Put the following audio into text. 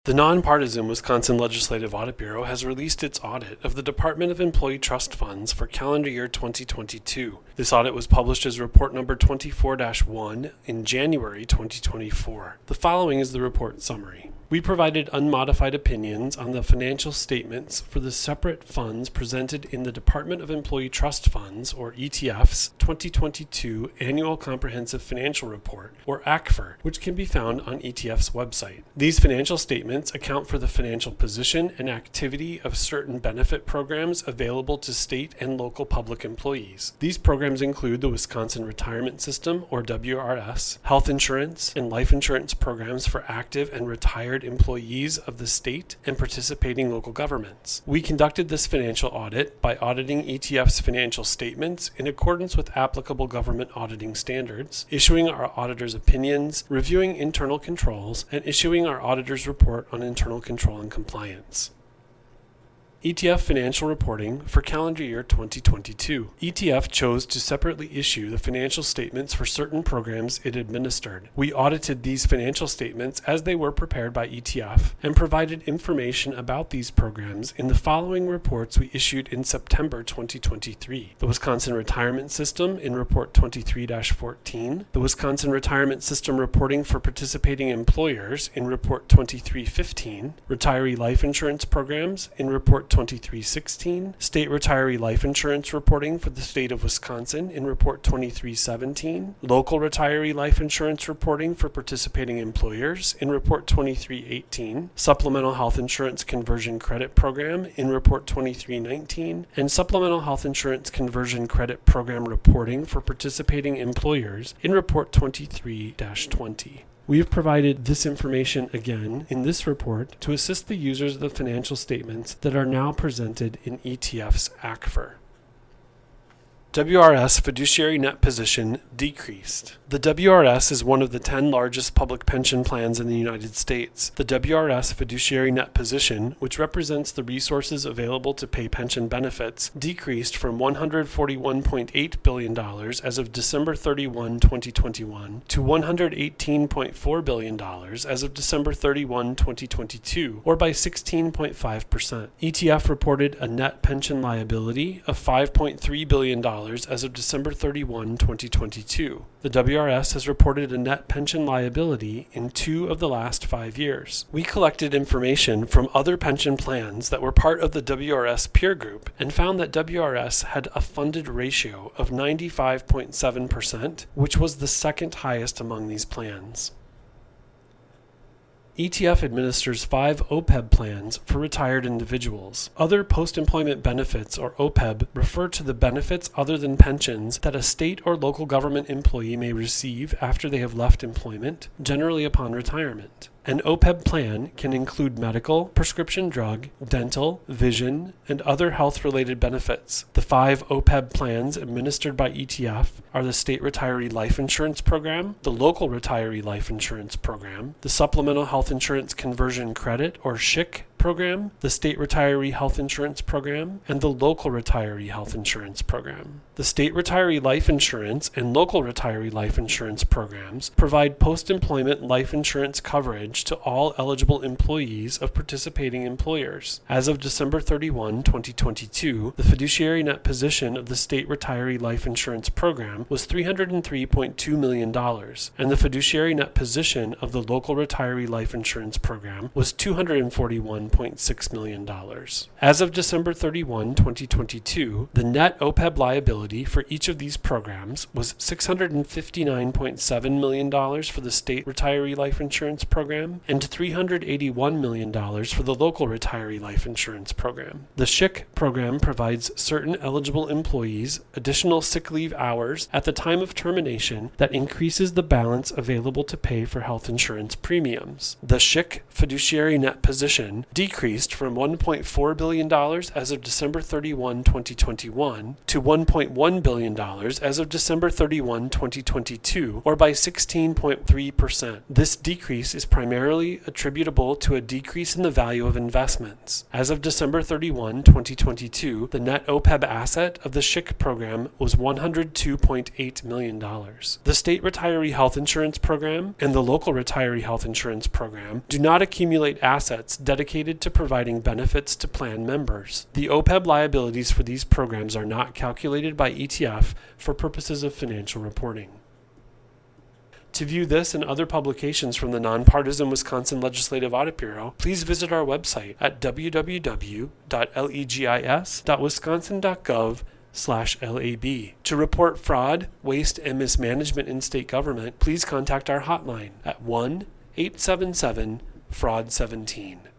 The nonpartisan Wisconsin Legislative Audit Bureau has released its audit of the Department of Employee Trust Funds for calendar year 2022. This audit was published as report number 24-1 in January 2024. The following is the report summary. We provided unmodified opinions on the financial statements for the separate funds presented in the Department of Employee Trust Funds, or ETF's, 2022 Annual Comprehensive Financial Report, or ACFR, which can be found on ETF's website. These financial statements account for the financial position and activity of certain benefit programs available to state and local public employees. These programs include the Wisconsin Retirement System, or WRS, health insurance and life insurance programs for active and retired employees of the state and participating local governments. We conducted this financial audit by auditing ETF's financial statements in accordance with applicable government auditing standards, issuing our auditor's opinions, reviewing internal controls, and issuing our auditor's report on internal control and compliance. ETF financial reporting for calendar year 2022. ETF chose to separately issue the financial statements for certain programs it administered. We audited these financial statements as they were prepared by ETF and provided information about these programs in the following reports we issued in September 2023. The Wisconsin Retirement System in Report 23-14, the Wisconsin Retirement System reporting for participating employers in Report 23-15, retiree life insurance programs in Report 2316, State Retiree Life Insurance Reporting for the State of Wisconsin in Report 2317, Local Retiree Life Insurance Reporting for participating employers in Report 2318, Supplemental Health Insurance Conversion Credit Program in Report 2319, and Supplemental Health Insurance Conversion Credit Program Reporting for participating employers in Report 23-20. We have provided this information again in this report to assist the users of the financial statements that are now presented in ETF's ACFR. WRS fiduciary net position decreased. The WRS is one of the 10 largest public pension plans in the United States. The WRS fiduciary net position, which represents the resources available to pay pension benefits, decreased from $141.8 billion as of December 31, 2021 to $118.4 billion as of December 31, 2022, or by 16.5%. ETF reported a net pension liability of $5.3 billion as of December 31, 2022. The WRS has reported a net pension liability in 2 of the last 5 years. We collected information from other pension plans that were part of the WRS peer group and found that WRS had a funded ratio of 95.7%, which was the second highest among these plans. ETF administers 5 OPEB plans for retired individuals. Other post-employment benefits, or OPEB, refer to the benefits other than pensions that a state or local government employee may receive after they have left employment, generally upon retirement. An OPEB plan can include medical, prescription drug, dental, vision, and other health-related benefits. The 5 OPEB plans administered by ETF are the State Retiree Life Insurance Program, the Local Retiree Life Insurance Program, the Supplemental Health Insurance Conversion Credit, or SHIC, Program, the State Retiree Health Insurance Program, and the Local Retiree Health Insurance Program. The State Retiree Life Insurance and Local Retiree Life Insurance Programs provide post-employment life insurance coverage to all eligible employees of participating employers. As of December 31, 2022, the fiduciary net position of the State Retiree Life Insurance Program was $303.2 million, and the fiduciary net position of the Local Retiree Life Insurance Program was $241.6 million. As of December 31, 2022, the net OPEB liability for each of these programs was $659.7 million for the State Retiree Life Insurance Program and $381 million for the Local Retiree Life Insurance Program. The SHIC program provides certain eligible employees additional sick leave hours at the time of termination that increases the balance available to pay for health insurance premiums. The SHIC fiduciary net position decreased from $1.4 billion as of December 31, 2021 to $1.1 billion as of December 31, 2022, or by 16.3%. This decrease is primarily attributable to a decrease in the value of investments. As of December 31, 2022, the net OPEB asset of the SHIC program was $102.8 million. The state retiree health insurance program and the local retiree health insurance program do not accumulate assets dedicated to providing benefits to plan members. The OPEB liabilities for these programs are not calculated by ETF for purposes of financial reporting. To view this and other publications from the Nonpartisan Wisconsin Legislative Audit Bureau, please visit our website at www.legis.wisconsin.gov/LAB. To report fraud, waste, and mismanagement in state government, please contact our hotline at 1-877-FRAUD-17.